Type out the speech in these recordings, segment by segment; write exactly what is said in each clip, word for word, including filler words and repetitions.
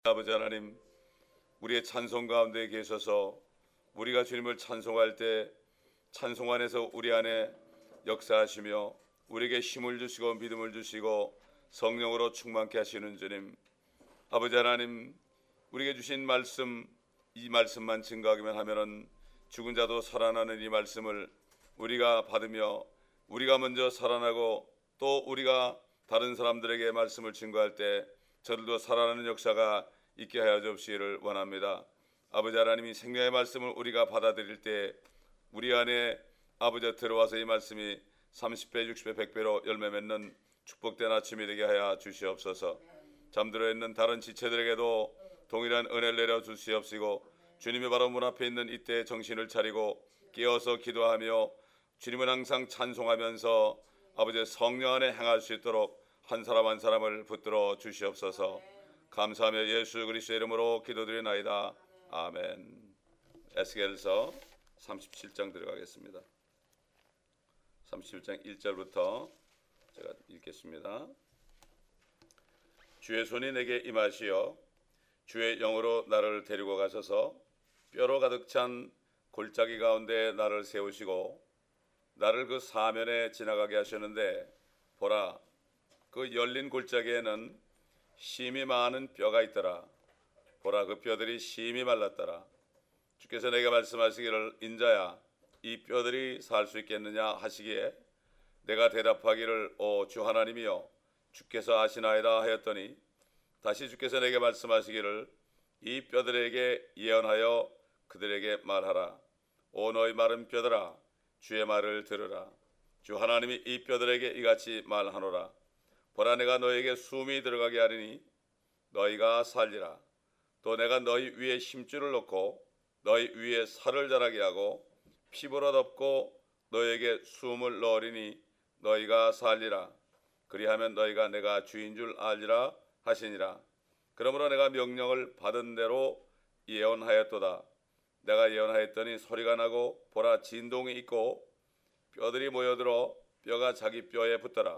아버지 하나님, 우리의 찬송 가운데 계셔서 우리가 주님을 찬송할 때 찬송 안에서 우리 안에 역사하시며 우리에게 힘을 주시고 믿음을 주시고 성령으로 충만케 하시는 주님, 아버지 하나님, 우리에게 주신 말씀, 이 말씀만 증거하기만 하면은 죽은 자도 살아나는 이 말씀을 우리가 받으며 우리가 먼저 살아나고 또 우리가 다른 사람들에게 말씀을 증거할 때 저들도 살아나는 역사가 있게 하여 주시기를 원합니다. 아버지 하나님이 생명의 말씀을 우리가 받아들일 때 우리 안에 아버지 들어와서 이 말씀이 삼십 배, 육십 배, 백 배로 열매 맺는 축복된 아침이 되게 하여 주시옵소서. 잠들어 있는 다른 지체들에게도 동일한 은혜를 내려 주시옵시고 주님이 바로 문 앞에 있는 이때 정신을 차리고 깨어서 기도하며 주님은 항상 찬송하면서 아버지 성령 안에 행할 수 있도록 한 사람 한 사람을 붙들어 주시옵소서. 감사하며 예수 그리스도의 이름으로 기도드리나이다. 아멘. 에스겔서 삼십칠 장 들어가겠습니다. 삼십칠 장 일 절부터 제가 읽겠습니다. 주의 손이 내게 임하시어 주의 영으로 나를 데리고 가셔서 뼈로 가득 찬 골짜기 가운데 나를 세우시고 나를 그 사면에 지나가게 하셨는데, 보라, 그 열린 골짜기에는 심이 많은 뼈가 있더라. 보라, 그 뼈들이 심이 말랐더라. 주께서 내게 말씀하시기를, 인자야, 이 뼈들이 살 수 있겠느냐 하시기에 내가 대답하기를, 오 주 하나님이여, 주께서 아시나이다 하였더니, 다시 주께서 내게 말씀하시기를, 이 뼈들에게 예언하여 그들에게 말하라. 오 너희 마른 뼈들아, 주의 말을 들으라. 주 하나님이 이 뼈들에게 이같이 말하노라. 보라, 내가 너희에게 숨이 들어가게 하리니 너희가 살리라. 또 내가 너희 위에 힘줄을 놓고 너희 위에 살을 자라게 하고 피부로 덮고 너희에게 숨을 넣으리니 너희가 살리라. 그리하면 너희가 내가 주인 줄 알리라 하시니라. 그러므로 내가 명령을 받은 대로 예언하였도다. 내가 예언하였더니 소리가 나고 보라, 진동이 있고 뼈들이 모여들어 뼈가 자기 뼈에 붙더라.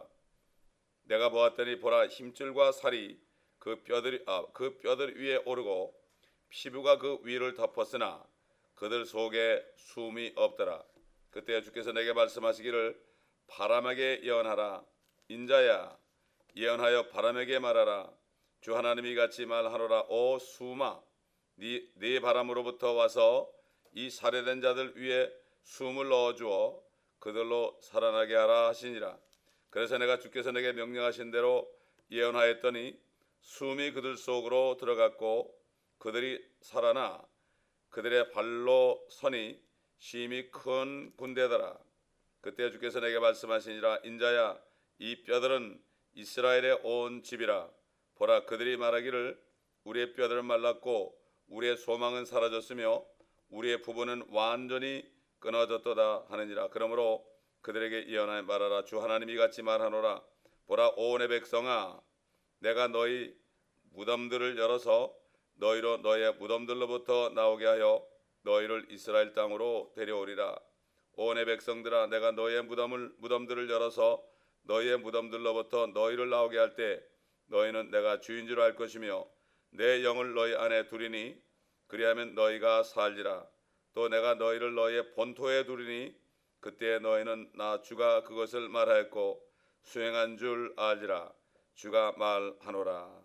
내가 보았더니 보라, 힘줄과 살이 그 뼈들 아, 그 뼈들 위에 오르고 피부가 그 위를 덮었으나 그들 속에 숨이 없더라. 그때 주께서 내게 말씀하시기를, 바람에게 예언하라. 인자야, 예언하여 바람에게 말하라. 주 하나님이 같이 말하노라. 오 수마, 네, 네 바람으로부터 와서 이 살해된 자들 위에 숨을 넣어주어 그들로 살아나게 하라 하시니라. 그래서 내가 주께서 내게 명령하신 대로 예언하였더니 숨이 그들 속으로 들어갔고 그들이 살아나 그들의 발로 서니 심히 큰 군대더라. 그때 주께서 내게 말씀하시니라. 인자야, 이 뼈들은 이스라엘의 온 집이라. 보라, 그들이 말하기를, 우리의 뼈들은 말랐고 우리의 소망은 사라졌으며 우리의 부부는 완전히 끊어졌도다 하느니라. 그러므로 그들에게 예언하여 말하라. 주 하나님이 같이 말하노라. 보라, 오 내 백성아, 내가 너희 무덤들을 열어서 너희로 너희의 무덤들로부터 나오게 하여 너희를 이스라엘 땅으로 데려오리라. 오 내 백성들아, 내가 너희의 무덤을 무덤들을 열어서 너희의 무덤들로부터 너희를 나오게 할 때 너희는 내가 주인 줄 알 것이며 내 영을 너희 안에 두리니 그리하면 너희가 살리라. 또 내가 너희를 너희의 본토에 두리니 그때 너희는 나 주가 그것을 말하였고 수행한 줄 알리라. 주가 말하노라.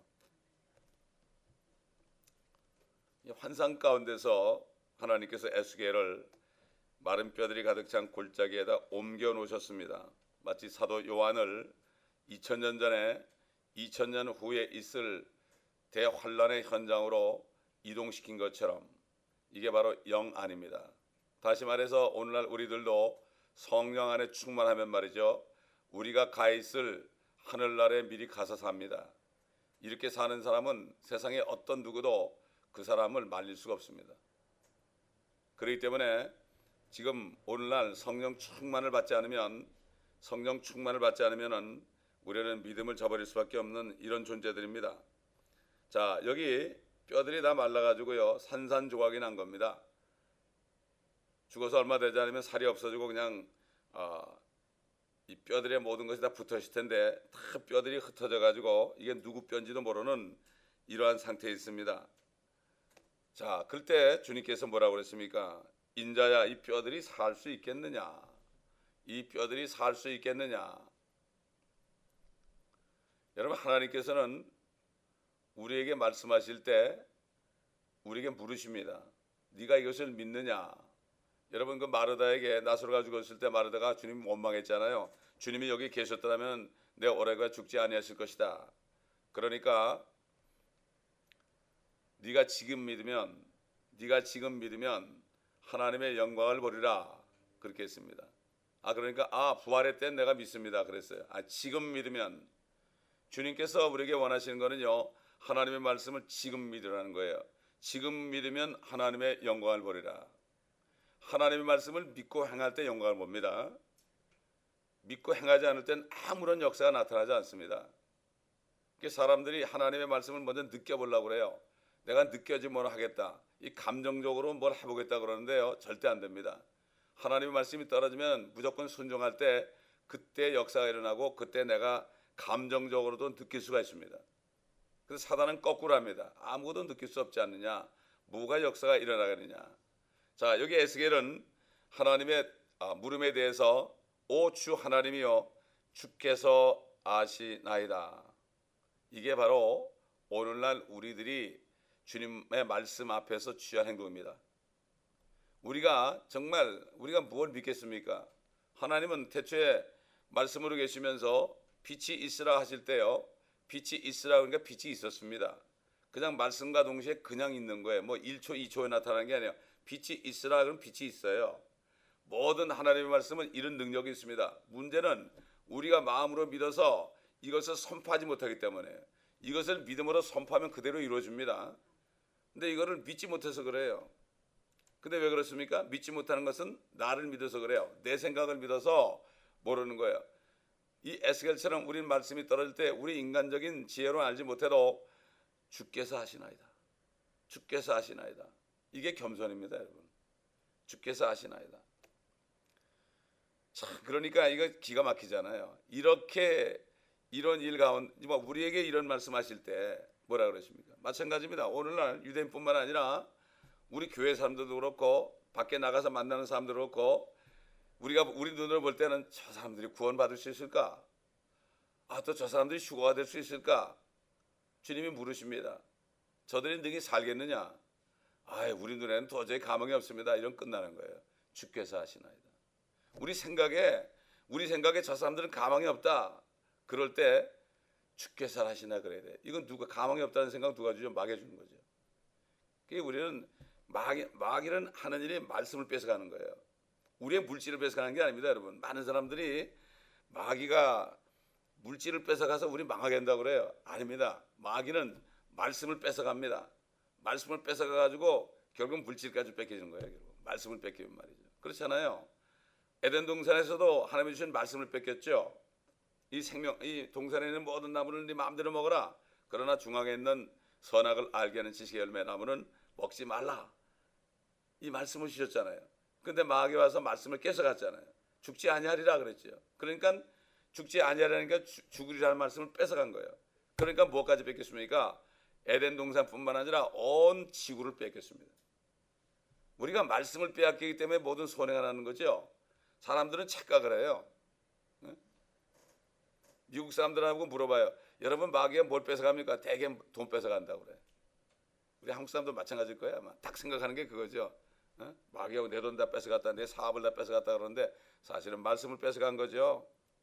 환상 가운데서 하나님께서 에스겔을 마른 뼈들이 가득 찬 골짜기에다 옮겨 놓으셨습니다. 마치 사도 요한을 이천 년 전에 이천 년 후에 있을 대환란의 현장으로 이동시킨 것처럼 이게 바로 영 안입니다. 다시 말해서 오늘날 우리들도 성령 안에 충만하면 말이죠, 우리가 가 있을 하늘나라에 미리 가서 삽니다. 이렇게 사는 사람은 세상에 어떤 누구도 그 사람을 말릴 수가 없습니다. 그렇기 때문에 지금 오늘날 성령 충만을 받지 않으면 성령 충만을 받지 않으면은 우리는 믿음을 저버릴 수밖에 없는 이런 존재들입니다. 자, 여기 뼈들이 다 말라가지고요 산산조각이 난 겁니다. 죽어서 얼마 되지 않으면 살이 없어지고 그냥 어, 이 뼈들의 모든 것이 다 붙어 있을 텐데 다 뼈들이 흩어져 가지고 이게 누구 뼈인지도 모르는 이러한 상태에 있습니다. 자, 그럴 때 주님께서 뭐라고 그랬습니까? 인자야, 이 뼈들이 살 수 있겠느냐? 이 뼈들이 살 수 있겠느냐? 여러분, 하나님께서는 우리에게 말씀하실 때 우리에게 물으십니다. 네가 이것을 믿느냐? 여러분, 그 마르다에게 나사로가 죽었을 때 마르다가 주님 원망했잖아요. 주님이 여기 계셨더라면 내 오래가 죽지 아니하실 것이다. 그러니까 네가 지금 믿으면 네가 지금 믿으면 하나님의 영광을 보리라 그렇게 했습니다. 아, 그러니까 아, 부활의 때 내가 믿습니다 그랬어요. 아, 지금 믿으면 주님께서 우리에게 원하시는 거는요, 하나님의 말씀을 지금 믿으라는 거예요. 지금 믿으면 하나님의 영광을 보리라. 하나님의 말씀을 믿고 행할 때 영광을 봅니다. 믿고 행하지 않을 땐 아무런 역사가 나타나지 않습니다. 사람들이 하나님의 말씀을 먼저 느껴보려고 그래요. 내가 느껴지면 하겠다. 이 감정적으로 뭘 해보겠다 그러는데요, 절대 안 됩니다. 하나님의 말씀이 떨어지면 무조건 순종할 때 그때 역사가 일어나고 그때 내가 감정적으로도 느낄 수가 있습니다. 그래서 사단은 거꾸로 합니다. 아무것도 느낄 수 없지 않느냐? 뭐가 역사가 일어나겠느냐? 자, 여기 에스겔은 하나님의 아, 물음에 대해서 오 주 하나님이여 주께서 아시나이다. 이게 바로 오늘날 우리들이 주님의 말씀 앞에서 취한 행동입니다. 우리가 정말 우리가 무엇을 믿겠습니까? 하나님은 태초에 말씀으로 계시면서 빛이 있으라 하실 때요, 빛이 있으라 그러니까 빛이 있었습니다. 그냥 말씀과 동시에 그냥 있는 거예요. 뭐 일 초, 이 초에 나타나는 게 아니에요. 빛이 있으라 그러면 빛이 있어요. 모든 하나님의 말씀은 이런 능력이 있습니다. 문제는 우리가 마음으로 믿어서 이것을 선포하지 못하기 때문에, 이것을 믿음으로 선포하면 그대로 이루어집니다. 근데 이거를 믿지 못해서 그래요. 근데 왜 그렇습니까? 믿지 못하는 것은 나를 믿어서 그래요. 내 생각을 믿어서 모르는 거예요. 이 에스겔처럼 우리 말씀이 떨어질 때 우리 인간적인 지혜로 알지 못해도 주께서 하시나이다. 주께서 하시나이다. 이게 겸손입니다, 여러분. 주께서 하시나이다. 참, 그러니까 이거 기가 막히잖아요. 이렇게 이런 일 가운데 우리에게 이런 말씀하실 때 뭐라 그러십니까? 마찬가지입니다. 오늘날 유대인뿐만 아니라 우리 교회 사람들도 그렇고 밖에 나가서 만나는 사람들도 그렇고 우리가 우리 눈으로 볼 때는 저 사람들이 구원받을 수 있을까? 아, 또 저 사람들이 휴거가 될 수 있을까? 주님이 물으십니다. 저들이 능히 살겠느냐? 아, 우리 눈에는 도저히 가망이 없습니다. 이런 끝나는 거예요. 주께서 하시나이다. 우리 생각에 우리 생각에 저 사람들은 가망이 없다. 그럴 때 주께서 하시나 그래야 돼. 이건 누가 가망이 없다는 생각 누가 주죠? 마귀가 주는 거죠. 그게 우리는 마귀, 마귀는 하는 일이 말씀을 뺏어가는 거예요. 우리의 물질을 뺏어가는 게 아닙니다, 여러분. 많은 사람들이 마귀가 물질을 뺏어가서 우리 망하게 한다고 그래요. 아닙니다. 마귀는 말씀을 뺏어갑니다. 말씀을 뺏어가가지고 결국 물질까지 뺏기는 거예요. 결국. 말씀을 뺏기면 말이죠. 그렇잖아요. 에덴 동산에서도 하나님이 주신 말씀을 뺏겼죠. 이 생명, 이 동산에 있는 모든 나무는 네 마음대로 먹어라. 그러나 중앙에 있는 선악을 알게 하는 지식의 열매 나무는 먹지 말라. 이 말씀을 주셨잖아요. 근데 마귀 와서 말씀을 뺏어갔잖아요. 죽지 아니하리라 그랬죠. 그러니까 죽지 아니하리라니까 죽으리라는 말씀을 뺏어간 거예요. 그러니까 무엇까지 뺏겼습니까? 에덴 동산뿐만 아니라 온 지구를 뺏겼습니다. 우리가 말씀을 빼앗기기 때문에 모든 손해가 나는 거죠. 사람들은 착각을 해요. 미국 사람들하고 물어봐요. 여러분 마귀가 뭘 뺏어갑니까? 대개 돈 뺏어간다고 그래. 우리 한국 사람도 마찬가지일 거예요. 아마 딱 생각하는 게 그거죠. 어? 마귀하고 내 돈 다 뺏어갔다, 내 사업을 다 뺏어갔다 그러는데 사실은 말씀을 뺏어간 거죠.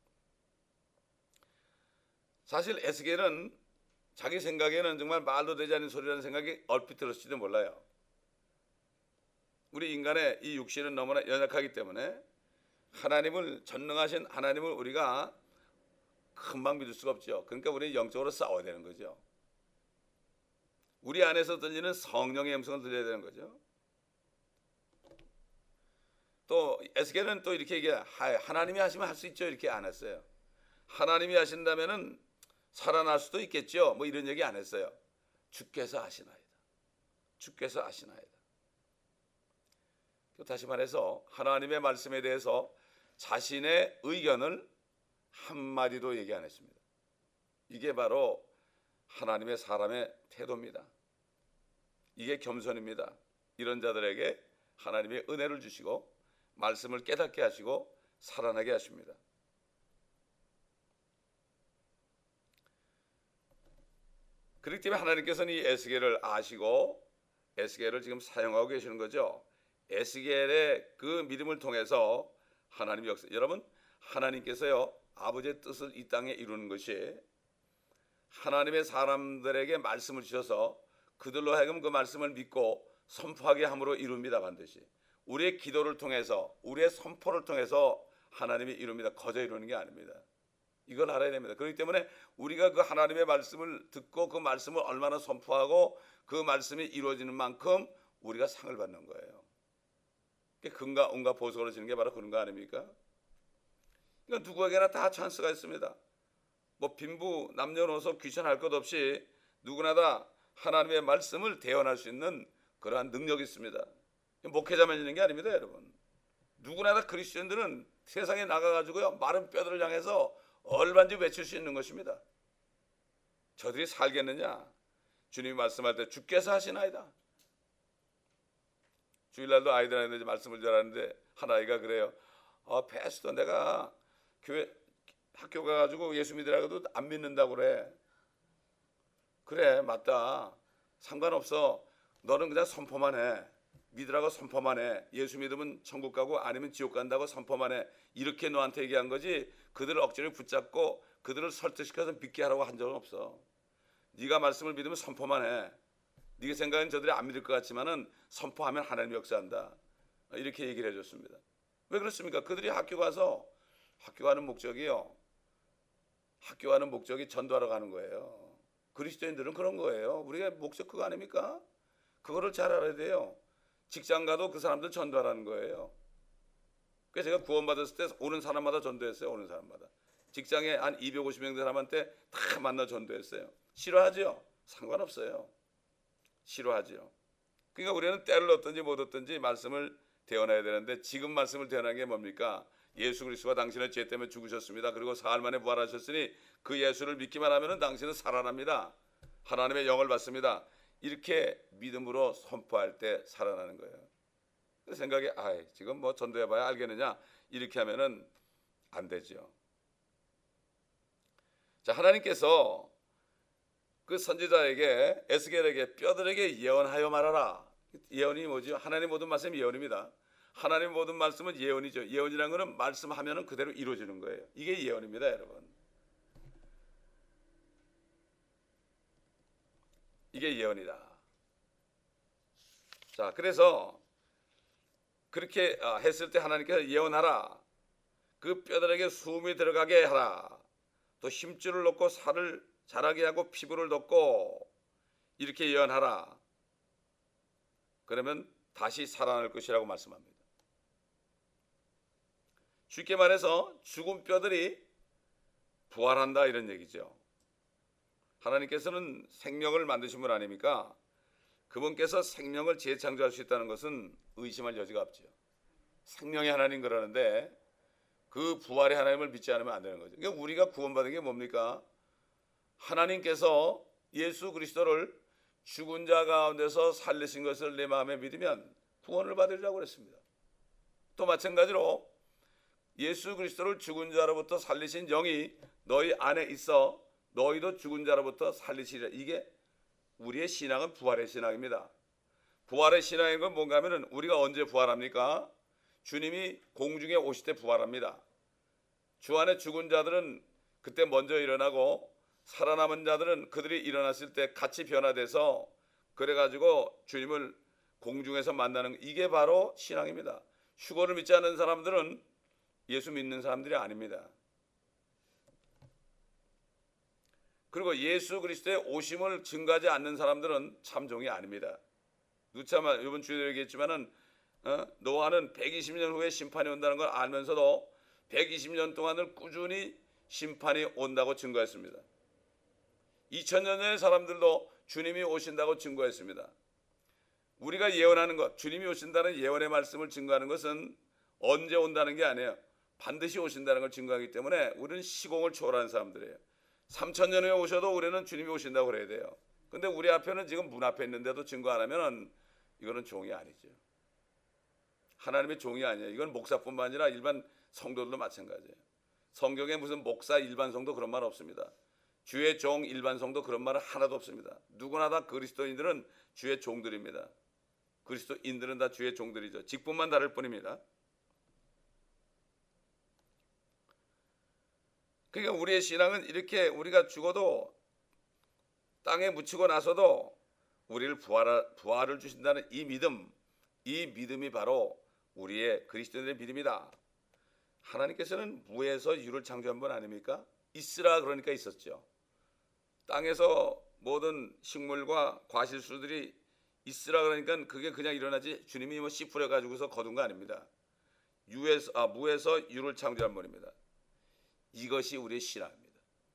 사실 에스겔은 자기 생각에는 정말 말도 되지 않는 소리라는 생각이 얼핏 들었을지도 몰라요. 우리 인간의 이 육신은 너무나 연약하기 때문에 하나님을 전능하신 하나님을 우리가 금방 믿을 수가 없죠. 그러니까 우리는 영적으로 싸워야 되는 거죠. 우리 안에서 들리는 성령의 음성을 들려야 되는 거죠. 또 에스겔은 또 이렇게 얘기해. 하나님이 하시면 할 수 있죠. 이렇게 안 했어요. 하나님이 하신다면은 살아날 수도 있겠죠. 뭐 이런 얘기 안 했어요. 주께서 하시나이다. 주께서 하시나이다. 다시 말해서 하나님의 말씀에 대해서 자신의 의견을 한마디도 얘기 안 했습니다. 이게 바로 하나님의 사람의 태도입니다. 이게 겸손입니다. 이런 자들에게 하나님의 은혜를 주시고 말씀을 깨닫게 하시고 살아나게 하십니다. 그렇기 때문에 하나님께서는 이 에스겔을 아시고 에스겔을 지금 사용하고 계시는 거죠. 에스겔의 그 믿음을 통해서 하나님의 역사, 여러분 하나님께서요 아버지의 뜻을 이 땅에 이루는 것이 하나님의 사람들에게 말씀을 주셔서 그들로 하여금 그 말씀을 믿고 선포하게 함으로 이룹니다. 반드시 우리의 기도를 통해서 우리의 선포를 통해서 하나님이 이룹니다. 거저 이루는 게 아닙니다. 이걸 알아야 됩니다. 그렇기 때문에 우리가 그 하나님의 말씀을 듣고 그 말씀을 얼마나 선포하고 그 말씀이 이루어지는 만큼 우리가 상을 받는 거예요. 금과 은과 보석으로 지는 게 바로 그런 거 아닙니까? 그러니까 누구에게나 다 찬스가 있습니다. 뭐 빈부 남녀노소 귀천할 것 없이 누구나 다 하나님의 말씀을 대언할 수 있는 그러한 능력이 있습니다. 목회자만 있는 게 아닙니다, 여러분. 누구나 다 그리스도인들은 세상에 나가가지고요 마른 뼈들을 향해서 얼마든지 외칠 수 있는 것입니다. 저들이 살겠느냐? 주님이 말씀할 때 주께서 하시나이다. 주일날도 아이들한테 말씀을 전하는데 한 아이가 그래요. 아, 패스터 내가 교회 학교 가가지고 예수 믿으라고도 안 믿는다고 그래. 그래 맞다. 상관없어. 너는 그냥 선포만 해. 믿으라고 선포만 해. 예수 믿으면 천국 가고 아니면 지옥 간다고 선포만 해. 이렇게 너한테 얘기한 거지 그들을 억지로 붙잡고 그들을 설득시켜서 믿게 하라고 한 적은 없어. 네가 말씀을 믿으면 선포만 해. 네가 생각은 저들이 안 믿을 것 같지만은 선포하면 하나님 역사한다. 이렇게 얘기를 해줬습니다. 왜 그렇습니까? 그들이 학교 가서 학교 가는 목적이요. 학교 가는 목적이 전도하러 가는 거예요. 그리스도인들은 그런 거예요. 우리가 목적 그거 아닙니까? 그거를 잘 알아야 돼요. 직장 가도 그 사람들 전도하라는 거예요. 그래서 제가 구원받았을 때 오는 사람마다 전도했어요. 오는 사람마다. 직장에 한 이백오십 명 사람한테 다 만나 전도했어요. 싫어하죠? 상관없어요. 싫어하죠. 그러니까 우리는 때를 얻든지 못 얻든지 말씀을 대언해야 되는데 지금 말씀을 대언하는 게 뭡니까? 예수 그리스도가 당신의 죄 때문에 죽으셨습니다. 그리고 사흘 만에 부활하셨으니 그 예수를 믿기만 하면 당신은 살아납니다. 하나님의 영을 받습니다. 이렇게 믿음으로 선포할 때 살아나는 거예요. 그 생각에 아, 지금 뭐 전도해봐야 알겠느냐 이렇게 하면은 안 되죠. 자, 하나님께서 그 선지자에게 에스겔에게 뼈들에게 예언하여 말하라. 예언이 뭐죠? 하나님 모든 말씀이 예언입니다. 하나님 모든 말씀은 예언이죠. 예언이라는 것은 말씀하면은 그대로 이루어지는 거예요. 이게 예언입니다, 여러분. 이게 예언이다. 자, 그래서 그렇게 했을 때 하나님께서 예언하라. 그 뼈들에게 숨이 들어가게 하라. 또 힘줄을 놓고 살을 자라게 하고 피부를 덮고 이렇게 예언하라. 그러면 다시 살아날 것이라고 말씀합니다. 쉽게 말해서 죽은 뼈들이 부활한다 이런 얘기죠. 하나님께서는 생명을 만드신 분 아닙니까? 그분께서 생명을 재창조할 수 있다는 것은 의심할 여지가 없죠. 생명의 하나님 그러는데 그 부활의 하나님을 믿지 않으면 안 되는 거죠. 그러니까 우리가 구원받은 게 뭡니까? 하나님께서 예수 그리스도를 죽은 자 가운데서 살리신 것을 내 마음에 믿으면 구원을 받으리라고 그랬습니다. 또 마찬가지로 예수 그리스도를 죽은 자로부터 살리신 영이 너희 안에 있어 너희도 죽은 자로부터 살리시리라. 이게 우리의 신앙은 부활의 신앙입니다. 부활의 신앙인 건 뭔가 하면은 우리가 언제 부활합니까? 주님이 공중에 오실 때 부활합니다. 주 안에 죽은 자들은 그때 먼저 일어나고 살아남은 자들은 그들이 일어났을 때 같이 변화돼서 그래가지고 주님을 공중에서 만나는 이게 바로 신앙입니다. 휴거를 믿지 않는 사람들은 예수 믿는 사람들이 아닙니다. 그리고 예수 그리스도의 오심을 증거하지 않는 사람들은 참종이 아닙니다. 누차마 이번 주에 얘기했지만은 어? 노아는 백이십 년 후에 심판이 온다는 걸 알면서도 백이십 년 동안을 꾸준히 심판이 온다고 증거했습니다. 이천 년 전의 사람들도 주님이 오신다고 증거했습니다. 우리가 예언하는 것, 주님이 오신다는 예언의 말씀을 증거하는 것은 언제 온다는 게 아니에요. 반드시 오신다는 걸 증거하기 때문에 우리는 시공을 초월하는 사람들이에요. 삼천 년 후에 오셔도 우리는 주님이 오신다고 그래야 돼요. 근데 우리 앞에는 지금 문 앞에 있는데도 증거 안 하면은 이거는 종이 아니죠. 하나님의 종이 아니에요. 이건 목사뿐만 아니라 일반 성도들도 마찬가지예요. 성경에 무슨 목사 일반 성도 그런 말 없습니다. 주의 종 일반 성도 그런 말은 하나도 없습니다. 누구나 다 그리스도인들은 주의 종들입니다. 그리스도인들은 다 주의 종들이죠. 직분만 다를 뿐입니다. 그러니까 우리의 신앙은 이렇게 우리가 죽어도 땅에 묻히고 나서도 우리를 부활, 부활을 주신다는 이 믿음, 이 믿음이 바로 우리의 그리스도인의 믿음이다. 하나님께서는 무에서 유를 창조한 분 아닙니까? 있으라 그러니까 있었죠. 땅에서 모든 식물과 과실수들이 있으라 그러니까 그게 그냥 일어나지 주님이 뭐 씨 뿌려 가지고서 거둔 거 아닙니다. 유에서 아 무에서 유를 창조한 분입니다. 이것이 우리의 신앙입니다.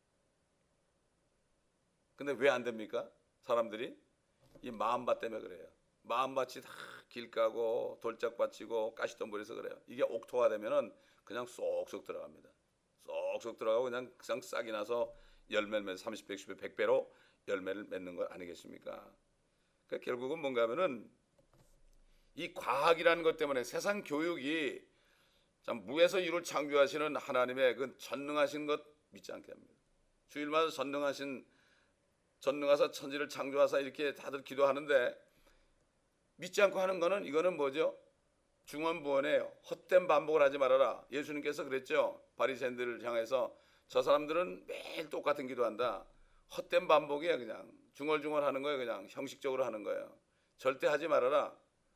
근데 왜 안 됩니까? 사람들이 이 마음밭 때문에 그래요. 마음밭이 다 길 까고 돌짝 받치고 가시덤불에서 그래요. 이게 옥토가 되면은 그냥 쏙쏙 들어갑니다. 쏙쏙 들어가고 그냥 그냥 싹이 나서 열매를 맺 삼십 배, 육십 배, 백 배로 열매를 맺는 거 아니겠습니까? 그러니까 결국은 뭔가 하면은 이 과학이라는 것 때문에 세상 교육이 참 무에서 유를 창조하시는 하나님의 그 전능하신 것 믿지 않게 합니다. 주일마다 전능하신 전능하사 천지를 창조하사 이렇게 다들 기도하는데 믿지 않고 하는 거는 이거는 뭐죠? 중언부언이에요. 헛된 반복을 하지 말아라. 예수님께서 그랬죠. 바리새인들을 향해서 저 사람들은 매일 똑같은 기도한다. 헛된 반복이야. 그냥 중얼중얼 하는 거예요. 그냥 형식적으로 하는 거예요. 절대 하지 말아라.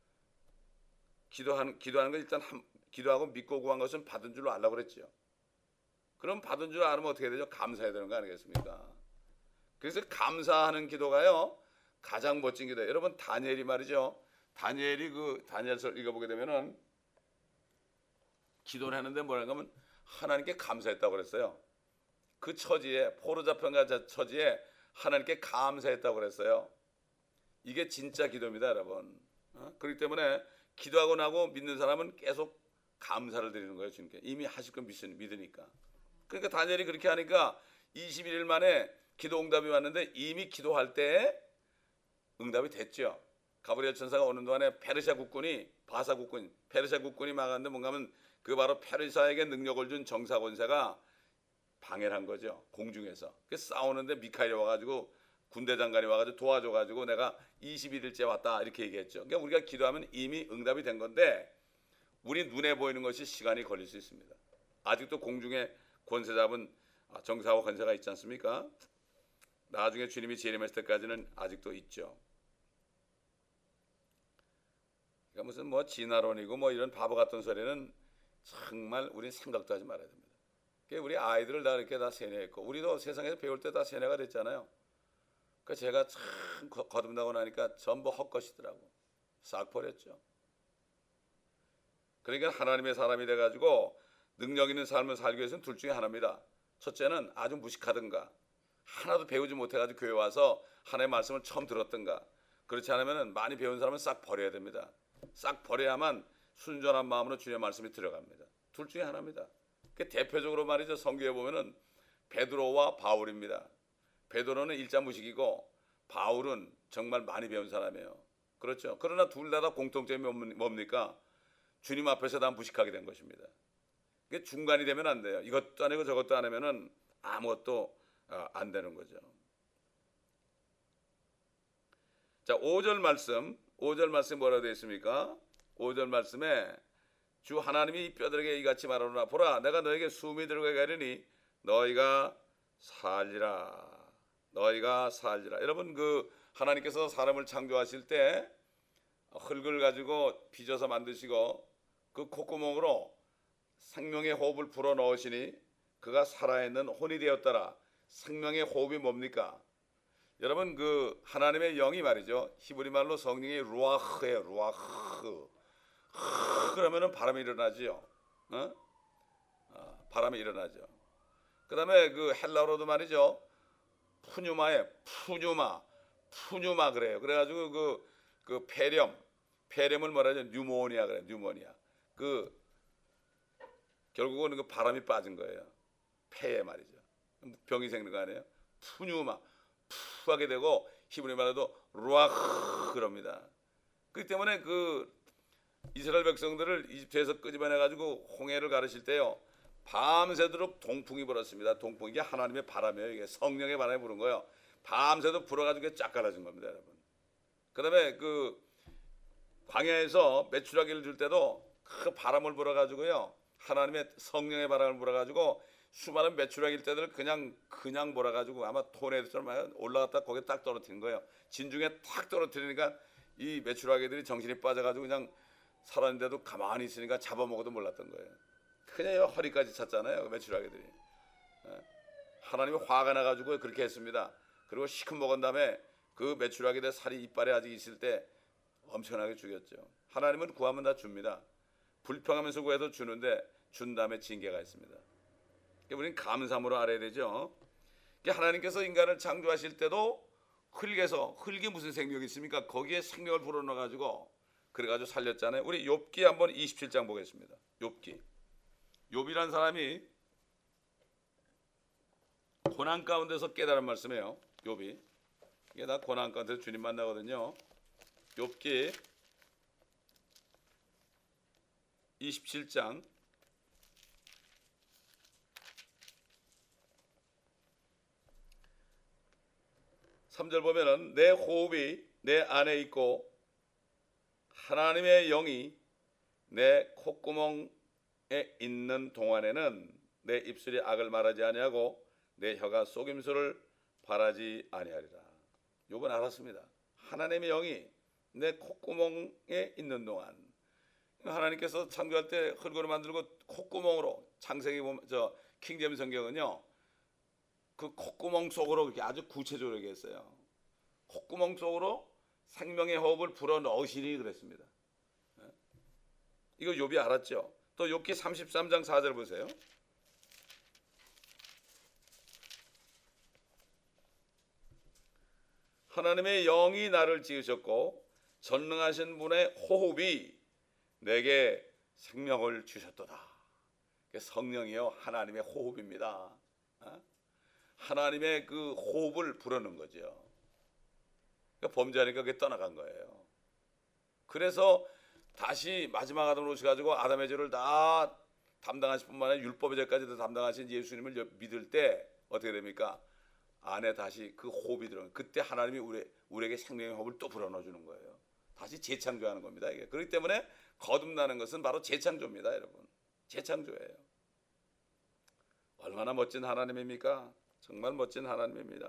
기도하는 기도하는 건 일단 한, 기도하고 믿고 구한 것은 받은 줄로 알라고 그랬죠. 그럼 받은 줄 알면 어떻게 되죠? 감사해야 되는 거 아니겠습니까? 그래서 감사하는 기도가요 가장 멋진 기도예요. 여러분 다니엘이 말이죠. 다니엘이 그 다니엘서를 읽어보게 되면은 기도를 하는데 뭐라고 하면 하나님께 감사했다고 그랬어요. 그 처지에 포로 잡혀간 처지에 하나님께 감사했다고 그랬어요. 이게 진짜 기도입니다, 여러분. 어? 그렇기 때문에 기도하고 나고 믿는 사람은 계속 감사를 드리는 거예요, 주님께. 이미 하실 건 믿으니까. 그러니까 다니엘이 그렇게 하니까 이십일 일 만에 기도 응답이 왔는데 이미 기도할 때 응답이 됐죠. 가브리엘 천사가 오는 동안에 페르시아 국군이 바사 국군, 페르시아 국군이 막았는데 뭔가 하면 그 바로 페르시아에게 능력을 준 정사 권세가 방해를 한 거죠. 공중에서. 그래서 싸우는데 미카엘이 와가지고 군대 장관이 와가지고 도와줘가지고 내가 이십일 일째 왔다 이렇게 얘기했죠. 그러니까 우리가 기도하면 이미 응답이 된 건데 우리 눈에 보이는 것이 시간이 걸릴 수 있습니다. 아직도 공중에 권세 잡은 정사와 권세가 있지 않습니까? 나중에 주님이 재림하실 때까지는 아직도 있죠. 그러니까 무슨 뭐 진화론이고 뭐 이런 바보 같은 소리는 정말 우리 생각도 하지 말아야 됩니다. 그러니까 우리 아이들을 다 이렇게 다 세뇌했고 우리도 세상에서 배울 때 다 세뇌가 됐잖아요. 그러니까 제가 참 거듭나고 나니까 전부 헛것이더라고. 싹 버렸죠. 그러니까 하나님의 사람이 돼가지고 능력 있는 삶을 살기 위해서는 둘 중에 하나입니다. 첫째는 아주 무식하든가 하나도 배우지 못해가지고 교회 와서 하나님의 말씀을 처음 들었든가 그렇지 않으면 많이 배운 사람은 싹 버려야 됩니다. 싹 버려야만 순전한 마음으로 주님의 말씀이 들어갑니다. 둘 중에 하나입니다. 그 대표적으로 말이죠. 성경에 보면은 베드로와 바울입니다. 베드로는 일자 무식이고 바울은 정말 많이 배운 사람이에요. 그렇죠. 그러나 둘 다 공통점이 뭡니까? 주님 앞에서 다 무식하게 된 것입니다. 그게 중간이 되면 안 돼요. 이것도 아니고 저것도 안 하면은 아무것도 안 되는 거죠. 자, 오 절 말씀, 오 절 말씀 뭐라고 되어 있습니까? 오 절 말씀에 주 하나님이 뼈들에게 이같이 말하노라. 보라, 내가 너에게 숨이 들어가게 하리니 너희가 살리라. 너희가 살리라. 여러분 그 하나님께서 사람을 창조하실 때 흙을 가지고 빚어서 만드시고 그 콧구멍으로 생명의 호흡을 불어 넣으시니 그가 살아있는 혼이 되었더라. 생명의 호흡이 뭡니까? 여러분 그 하나님의 영이 말이죠. 히브리 말로 성령이 루아흐예요. 루아흐. 그러면은 바람이 일어나지요. 어? 어, 바람이 일어나죠. 그다음에 그 헬라어로도 말이죠. 푸뉴마에 푸뉴마, 푸뉴마 그래요. 그래가지고 그, 그 폐렴, 폐렴을 뭐라 하죠? 뉴모니아 그래, 뉴모니아. 그 결국은 그 바람이 빠진 거예요. 폐에 말이죠. 병이 생긴 거 아니에요? 푸뉴마 푸하게 되고 히브리 말로도 루아흐 그럽니다. 그렇기 때문에 그 이스라엘 백성들을 이집트에서 끄집어내 가지고 홍해를 가르칠 때요, 밤새도록 동풍이 불었습니다. 동풍, 이게 하나님의 바람이에요. 이게 성령의 바람이 부는 거예요. 밤새도 불어가지고 쫙 갈라진 겁니다, 여러분. 그다음에 그 광야에서 메추라기를 줄 때도 그 바람을 불어가지고요, 하나님의 성령의 바람을 불어가지고 수많은 메추라기일 때들 그냥 그냥 몰아가지고 아마 토네이도처럼 올라갔다 거기에 딱 떨어뜨린 거예요. 진중에 탁 떨어뜨리니까 이 메추라기들이 정신이 빠져가지고 그냥 살았는데도 가만히 있으니까 잡아먹어도 몰랐던 거예요. 그냥 허리까지 찼잖아요, 메추라기들이. 하나님이 화가 나가지고 그렇게 했습니다. 그리고 시큼 먹은 다음에 그 메추라기들 살이 이빨에 아직 있을 때 엄청나게 죽였죠. 하나님은 구하면 다 줍니다. 불평하면서 구해도 주는데 준 다음에 징계가 있습니다. 우리는 감사함으로 알아야 되죠. 하나님께서 인간을 창조하실 때도 흙에서, 흙이 무슨 생명이 있습니까? 거기에 생명을 불어넣어가지고 그래가지고 살렸잖아요. 우리 욥기 한번 이십칠 장 보겠습니다. 욥기. 욥이란 사람이 고난 가운데서 깨달은 말씀이에요. 욥이. 이게 다 고난 가운데서 주님 만나거든요. 욥기 이십칠 장 삼 절 보면은 내 호흡이 내 안에 있고 하나님의 영이 내 콧구멍에 있는 동안에는 내 입술이 악을 말하지 아니하고 내 혀가 속임수를 바라지 아니하리라. 욥은 알았습니다. 하나님의 영이 내 콧구멍에 있는 동안, 하나님께서 창조할 때 흙으로 만들고 콧구멍으로, 창세기 보면 저 킹제임스 성경은요, 그 콧구멍 속으로 이렇게 아주 구체적으로 얘기했어요. 콧구멍 속으로 생명의 호흡을 불어 넣으시니 그랬습니다. 이거 욥이 알았죠. 또 욥기 삼십삼 장 사 절 보세요. 하나님의 영이 나를 지으셨고 전능하신 분의 호흡이 내게 생명을 주셨도다. 성령이요, 하나님의 호흡입니다. 하나님의 그 호흡을 불어넣은 거죠. 범죄하니까 그게 떠나간 거예요. 그래서 다시 마지막 아담으로 오셔가지고 아담의 죄를 다 담당하실 뿐만 아니라 율법의 죄까지도 담당하신 예수님을 믿을 때 어떻게 됩니까? 안에 다시 그 호흡이 들어오는, 그때 하나님이 우리, 우리에게 생명의 호흡을 또 불어넣어 주는 거예요. 다시 재창조하는 겁니다. 이게. 그렇기 때문에 거듭나는 것은 바로 재창조입니다, 여러분. 재창조예요. 얼마나 멋진 하나님입니까? 정말 멋진 하나님입니다.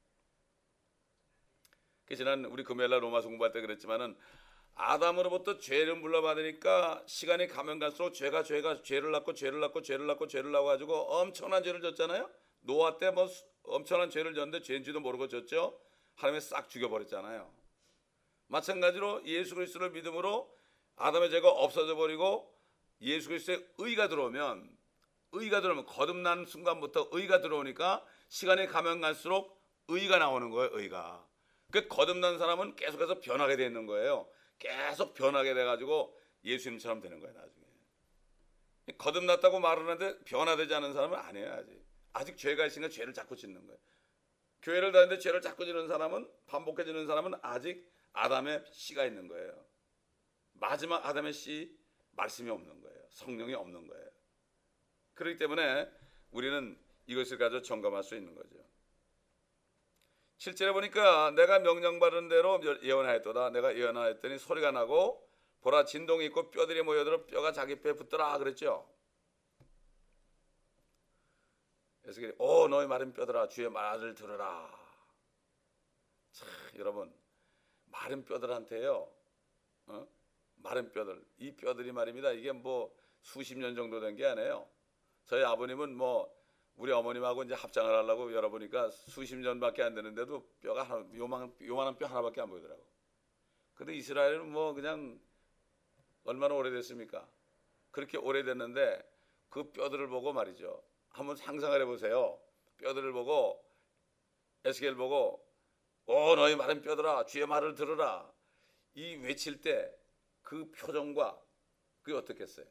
지난 우리 금요일날 로마서 공부할 때 그랬지만은 아담으로부터 죄를 물러받으니까 시간이 가면 갈수록 죄가 죄가 죄를 낳고 죄를 낳고 죄를 낳고 죄를 낳고 가지고 엄청난 죄를 졌잖아요. 노아 때 뭐 엄청난 죄를 졌는데 죄인지도 모르고 졌죠. 하나님이 싹 죽여버렸잖아요. 마찬가지로 예수 그리스도를 믿음으로 아담의 죄가 없어져 버리고 예수 그리스도의 의가 들어오면, 의가 들어오면 거듭난 순간부터 의가 들어오니까 시간이 가면 갈수록 의가 나오는 거예요. 의가. 그 거듭난 사람은 계속해서 변하게 되는 거예요. 계속 변하게 돼가지고 예수님처럼 되는 거예요. 나중에 거듭났다고 말을 하는데 변화되지 않은 사람은 아니에요. 아직 아직 죄가 있으니까 죄를 자꾸 짓는 거예요. 교회를 다니는데 죄를 자꾸 짓는 사람은, 반복해지는 사람은 아직 아담의 씨가 있는 거예요. 마지막 아담의 씨, 말씀이 없는 거예요. 성령이 없는 거예요. 그렇기 때문에 우리는 이것을 가지고 점검할 수 있는 거죠. 칠 절에 보니까 내가 명령받은 대로 예언하였도다. 내가 예언하였더니 소리가 나고 보라 진동이 있고 뼈들이 모여들어 뼈가 자기 뼈에 붙더라 그랬죠. 에스겔이 오 너희 마른 뼈들아 주의 말을 들으라. 참, 여러분 마른 뼈들한테요, 어? 마른 뼈들, 이 뼈들이 말입니다. 이게 뭐 수십 년 정도 된 게 아니에요. 저희 아버님은 뭐 우리 어머님하고 이제 합장을 하려고 열어보니까 수십 년밖에 안 되는데도 뼈가 하나, 요만, 요만한 뼈 하나밖에 안 보이더라고. 근데 이스라엘은 뭐 그냥 얼마나 오래됐습니까? 그렇게 오래됐는데 그 뼈들을 보고 말이죠. 한번 상상을 해보세요. 뼈들을 보고 에스겔 보고 오 너희 마른 뼈들아 주의 말을 들으라. 이 외칠 때 그 표정과 그게 어떻겠어요?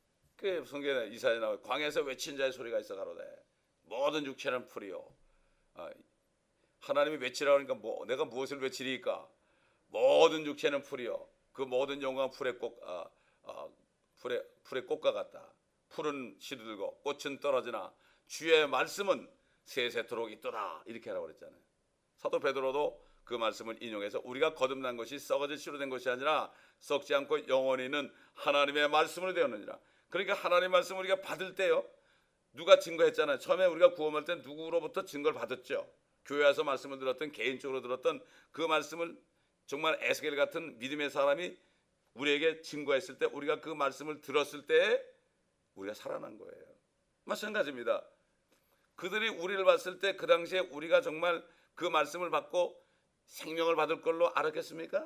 그 성경에 이사야 나와 광야에서 외친 자의 소리가 있어 가로되 모든 육체는 풀이요 아, 하나님이 외치라고 하니까 뭐 내가 무엇을 외치리까? 모든 육체는 풀이요 그 모든 영광은 풀의 꽃 아, 아, 풀의 풀의 꽃과 같다. 풀은 시들고 꽃은 떨어지나 주의 말씀은 세세토록 있도다. 이렇게 하라고 그랬잖아요. 사도 베드로도 그 말씀을 인용해서 우리가 거듭난 것이 썩어질 씨로 된 것이 아니라 썩지 않고 영원히 있는 하나님의 말씀으로 되었느니라. 그러니까 하나님의 말씀을 우리가 받을 때요, 누가 증거했잖아요. 처음에 우리가 구원할 때 누구로부터 증거를 받았죠. 교회 와서 말씀을 들었던, 개인적으로 들었던 그 말씀을 정말 에스겔 같은 믿음의 사람이 우리에게 증거했을 때, 우리가 그 말씀을 들었을 때 우리가 살아난 거예요. 마찬가지입니다. 그들이 우리를 봤을 때 그 당시에 우리가 정말 그 말씀을 받고 생명을 받을 걸로 알았겠습니까?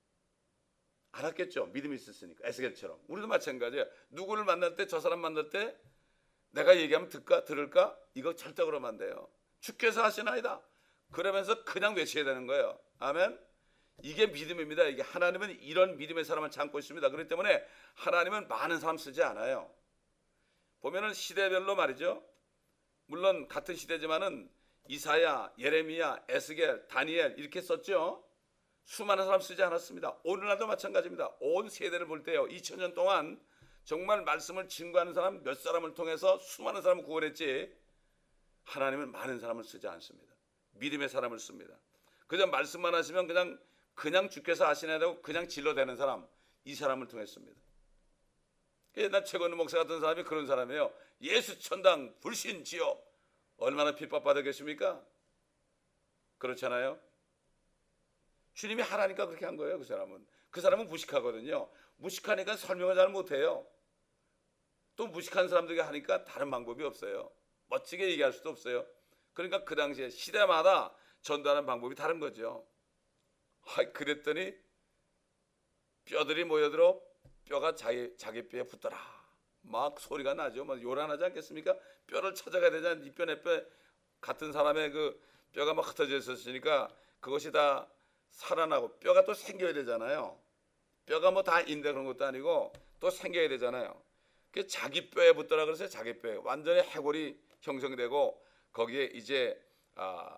알았겠죠. 믿음이 있었으니까. 에스겔처럼 우리도 마찬가지예요. 누구를 만날 때, 저 사람 만날 때 내가 얘기하면 듣까 들을까? 이거 절대 그러면 안 돼요. 주께서 하시나이다 그러면서 그냥 외쳐야 되는 거예요. 아멘. 이게 믿음입니다. 이게 하나님은 이런 믿음의 사람을 참고 있습니다. 그렇기 때문에 하나님은 많은 사람 쓰지 않아요. 보면은 시대별로 말이죠. 물론 같은 시대지만은 이사야, 예레미야, 에스겔, 다니엘 이렇게 썼죠. 수많은 사람 쓰지 않았습니다. 오늘날도 마찬가지입니다. 온 세대를 볼 때요, 이천 년 동안 정말 말씀을 증거하는 사람 몇 사람을 통해서 수많은 사람을 구원했지, 하나님은 많은 사람을 쓰지 않습니다. 믿음의 사람을 씁니다. 그저 말씀만 하시면 그냥 그냥 주께서 하시나라고 그냥 질러대는 사람, 이 사람을 통했습니다. 옛날 최건우 목사 같은 사람이 그런 사람이에요. 예수 천당 불신 지옥 얼마나 핍박받아 계십니까? 그렇잖아요. 주님이 하라니까 그렇게 한 거예요. 그 사람은 그 사람은 무식하거든요. 무식하니까 설명을 잘 못해요. 또 무식한 사람들이 하니까 다른 방법이 없어요. 멋지게 얘기할 수도 없어요. 그러니까 그 당시에 시대마다 전도하는 방법이 다른 거죠. 아, 그랬더니 뼈들이 모여들어 뼈가 자기, 자기 뼈에 붙더라. 막 소리가 나죠. 막 요란하지 않겠습니까? 뼈를 찾아가야 되잖아요. 이 뼈 내 뼈 같은 사람의 그 뼈가 막 흩어져 있었으니까 그것이 다 살아나고 뼈가 또 생겨야 되잖아요. 뼈가 뭐 다 인데 그런 것도 아니고 또 생겨야 되잖아요. 그 자기 뼈에 붙더라 그래서 자기 뼈에 완전히 해골이 형성되고 거기에 이제 아,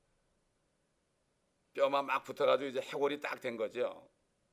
뼈만 막 붙어가지고 이제 해골이 딱 된 거죠.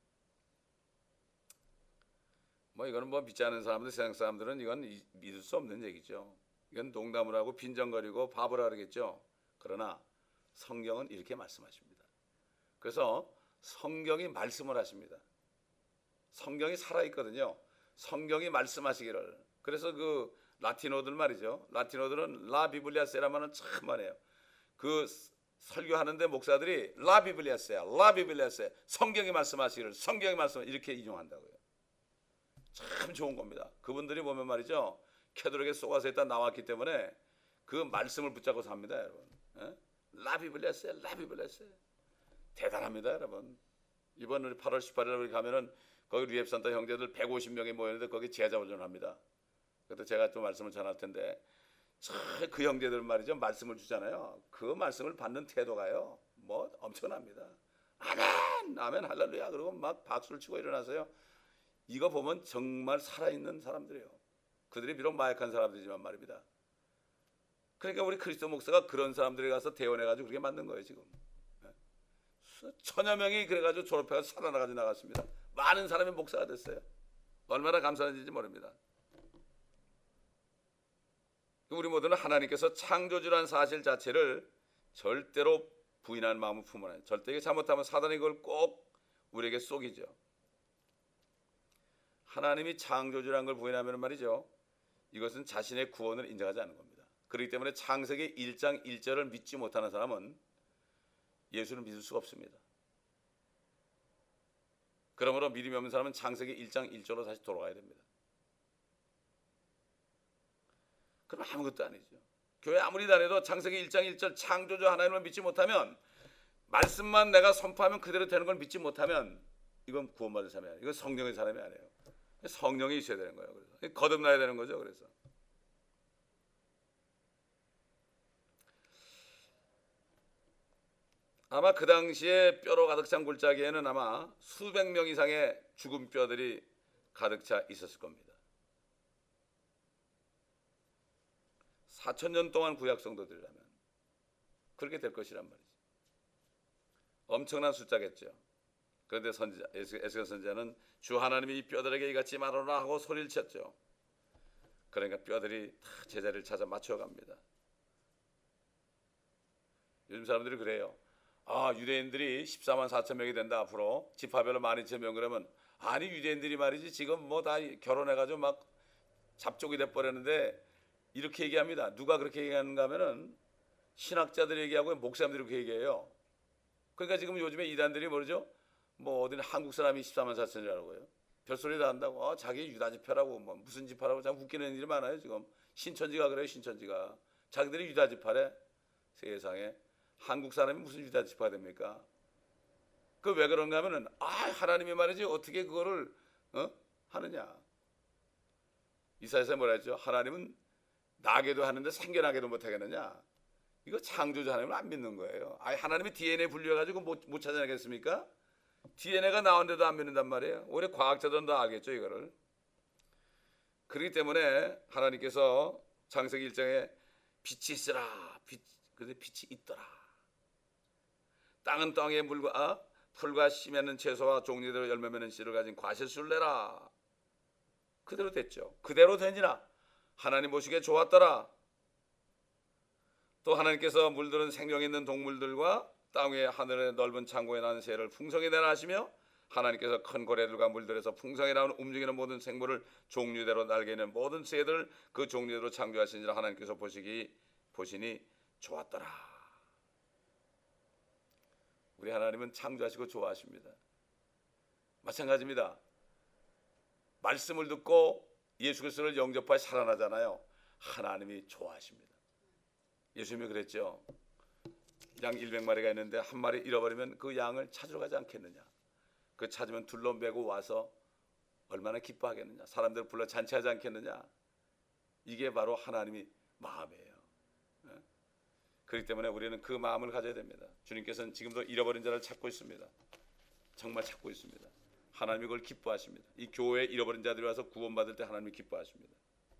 뭐 이거는 뭐 믿지 않는 사람들, 세상 사람들은 이건 믿을 수 없는 얘기죠. 이건 농담을 하고 빈정거리고 바보라 그러겠죠. 그러나 성경은 이렇게 말씀하십니다. 그래서 성경이 말씀을 하십니다. 성경이 살아있거든요. 성경이 말씀하시기를. 그래서 그 라티노들 말이죠. 라티노들은 라 비블리아세라면은 참 많아요. 그 설교하는데 목사들이 라 비블리아세야, 라 비블리아세, 성경이 말씀하시기를, 성경이 말씀 이렇게 인용한다고요. 참 좋은 겁니다. 그분들이 보면 말이죠, 캐도릭에 쏘아서 일단 나왔기 때문에 그 말씀을 붙잡고 삽니다, 여러분. 에? 라 비블리아세, 라 비블리아세. 대단합니다, 여러분. 이번 팔월 십팔일에 가면은 거기 리앱산타 형제들 백오십 명이 모였는데 거기 제자훈련을 합니다. 그때 제가 또 말씀을 전할 텐데 그 형제들 말이죠, 말씀을 주잖아요. 그 말씀을 받는 태도가요 뭐 엄청납니다. 아멘 아멘 할렐루야 그러고 막 박수를 치고 일어나서요. 이거 보면 정말 살아있는 사람들이에요. 그들이 비록 마약한 사람들이지만 말입니다. 그러니까 우리 그리스도 목사가 그런 사람들에 가서 대원해가지고 그렇게 만든 거예요. 지금 천여 명이 그래가지고 졸업해서 살아나가지고 나갔습니다. 많은 사람이 목사가 됐어요. 얼마나 감사한지 모릅니다. 우리 모두는 하나님께서 창조주라는 사실 자체를 절대로 부인하는 마음을 품어야 해요. 절대 이게 잘못하면 사단이 그걸 꼭 우리에게 쏘기죠. 하나님이 창조주라는 걸 부인하면 말이죠, 이것은 자신의 구원을 인정하지 않는 겁니다. 그렇기 때문에 창세기 일 장 일 절을 믿지 못하는 사람은 예수를 믿을 수가 없습니다. 그러므로 믿음이 없는 사람은 창세기 일 장 일 절로 다시 돌아가야 됩니다. 그럼 아무것도 아니죠. 교회 아무리 다녀도 창세기 일 장 일 절 창조주 하나님을 믿지 못하면, 말씀만 내가 선포하면 그대로 되는 걸 믿지 못하면 이건 구원받을 사람이 아니에요. 이건 성령의 사람이 아니에요. 성령이 있어야 되는 거예요. 그래서 거듭나야 되는 거죠. 그래서 아마 그 당시에 뼈로 가득 찬 골짜기에는 아마 수백 명 이상의 죽은 뼈들이 가득 차 있었을 겁니다. 사천 년 동안 구약 성도들이라면 그렇게 될 것이란 말이죠. 엄청난 숫자겠죠. 그런데 선지자, 에스겔 선지자는 주 하나님이 이 뼈들에게 이같이 말하라 하고 소리를 쳤죠. 그러니까 뼈들이 다 제자리를 찾아 맞춰갑니다. 요즘 사람들이 그래요. 아, 유대인들이 십사만 사천 명이 된다 앞으로 지파별로 만 이천 명 그러면, 아니 유대인들이 말이지 지금 뭐 다 결혼해가지고 막 잡족이 돼버렸는데, 이렇게 얘기합니다. 누가 그렇게 얘기하는가 하면은 신학자들이 얘기하고 목사님들이 그렇게 얘기해요. 그러니까 지금 요즘에 이단들이 뭐죠? 뭐 어디는 한국 사람이 십사만 사천이라고요. 별소리 다 한다고. 어, 자기 유다 지파라고 뭐 무슨 지파라고 참 웃기는 일이 많아요. 지금 신천지가 그래요. 신천지가 자기들이 유다 지파래. 세상에 한국 사람이 무슨 유다 지파가 됩니까? 그 왜 그런가 하면은 아, 하나님이 말이지 어떻게 그거를 어? 하느냐. 이사야서에 뭐라 했죠? 하나님은 나게도 하는데 생겨나게도 못하겠느냐. 이거 창조주 하나님을 안 믿는 거예요. 아예 하나님이 디엔에이 분류해가지고 못, 못 찾아내겠습니까? 디엔에이가 나왔는데도 안 믿는단 말이에요. 오히려 과학자들은 다 알겠죠, 이거를. 그렇기 때문에 하나님께서 창세기 일 장에 빛이 있으라, 빛, 그래서 빛이 있더라. 땅은 땅의 물과 아? 풀과 씨 맺는 채소와 종류대로 열매 맺는 씨를 가진 과실수를 내라. 그대로 됐죠. 그대로 되니라. 하나님 보시기에 좋았더라. 또 하나님께서 물들은 생명 있는 동물들과 땅 위에 하늘의 넓은 창고에 나는 새를 풍성히 내라 하시며, 하나님께서 큰 고래들과 물들에서 풍성히 나오는 움직이는 모든 생물을 종류대로 날개 있는 모든 새들을 그 종류대로 창조하시니라. 하나님께서 보시기 보시니 좋았더라. 우리 하나님은 창조하시고 좋아하십니다. 마찬가지입니다. 말씀을 듣고 예수 그리스도를 영접하여 살아나잖아요. 하나님이 좋아하십니다. 예수님이 그랬죠. 양 백 마리가 있는데 한 마리 잃어버리면 그 양을 찾으러 가지 않겠느냐. 그 찾으면 둘러매고 와서 얼마나 기뻐하겠느냐. 사람들 불러 잔치하지 않겠느냐. 이게 바로 하나님이 마음이에요. 그렇기 때문에 우리는 그 마음을 가져야 됩니다. 주님께서는 지금도 잃어버린 자를 찾고 있습니다. 정말 찾고 있습니다. 하나님이 그걸 기뻐하십니다. 이 교회에 잃어버린 자들이 와서 구원받을 때 하나님이 기뻐하십니다.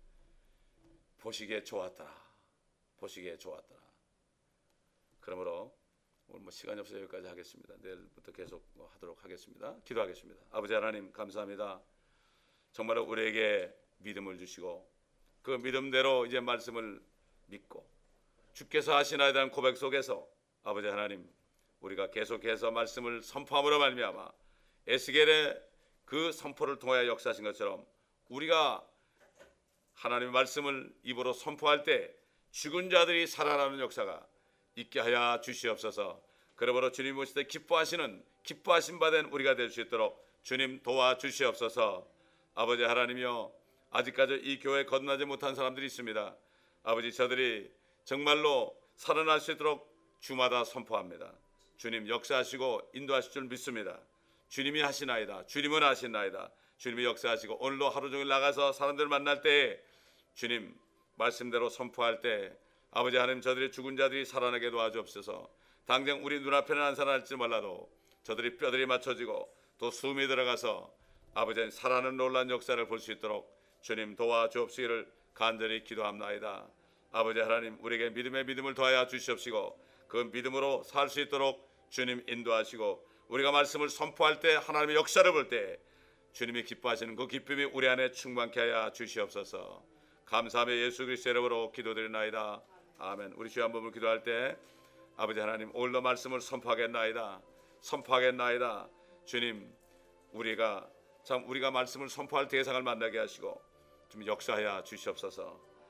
보시기에 좋았더라. 보시기에 좋았더라. 그러므로 오늘 뭐 시간이 없어서 여기까지 하겠습니다. 내일부터 계속 뭐 하도록 하겠습니다. 기도하겠습니다. 아버지 하나님 감사합니다. 정말로 우리에게 믿음을 주시고 그 믿음대로 이제 말씀을 믿고 주께서 하시나에 대한 고백 속에서 아버지 하나님 우리가 계속해서 말씀을 선포함으로 말미암아 에스겔의 그 선포를 통하여 역사하신 것처럼 우리가 하나님의 말씀을 입으로 선포할 때 죽은 자들이 살아나는 역사가 있게 하여 주시옵소서. 그러므로 주님 오실 때 기뻐하시는 기뻐하신 바 된 우리가 될 수 있도록 주님 도와주시옵소서. 아버지 하나님이여, 아직까지 이 교회에 거듭나지 못한 사람들이 있습니다. 아버지, 저들이 정말로 살아날 수 있도록 주마다 선포합니다. 주님 역사하시고 인도하실 줄 믿습니다. 주님이 하시나이다. 주님은 하시나이다. 주님이 역사하시고 오늘도 하루 종일 나가서 사람들을 만날 때 주님 말씀대로 선포할 때 아버지 하나님, 저들의 죽은 자들이 살아나게 도와주옵소서. 당장 우리 눈앞에는 안 살아날지 몰라도 저들이 뼈들이 맞춰지고 또 숨이 들어가서 아버지 살아나는 놀라운 역사를 볼 수 있도록 주님 도와주옵시기를 간절히 기도합나이다. 아버지 하나님, 우리에게 믿음의 믿음을 더하여 주시옵시고 그 믿음으로 살 수 있도록 주님 인도하시고 우리가 말씀을 선포할 때 하나님의 역사를 볼 때 주님이 기뻐하시는 그 기쁨이 우리 안에 충만케 하여 주시옵소서. 감사하며 예수 그리스도의 이름으로 기도드리나이다. 아멘. 우리 주여 한 번을 기도할 때 아버지 하나님, 오늘도 말씀을 선포하겠나이다. 선포하겠나이다. 주님, 우리가 참 우리가 말씀을 선포할 대상을 만나게 하시고 좀 역사하여 주시옵소서.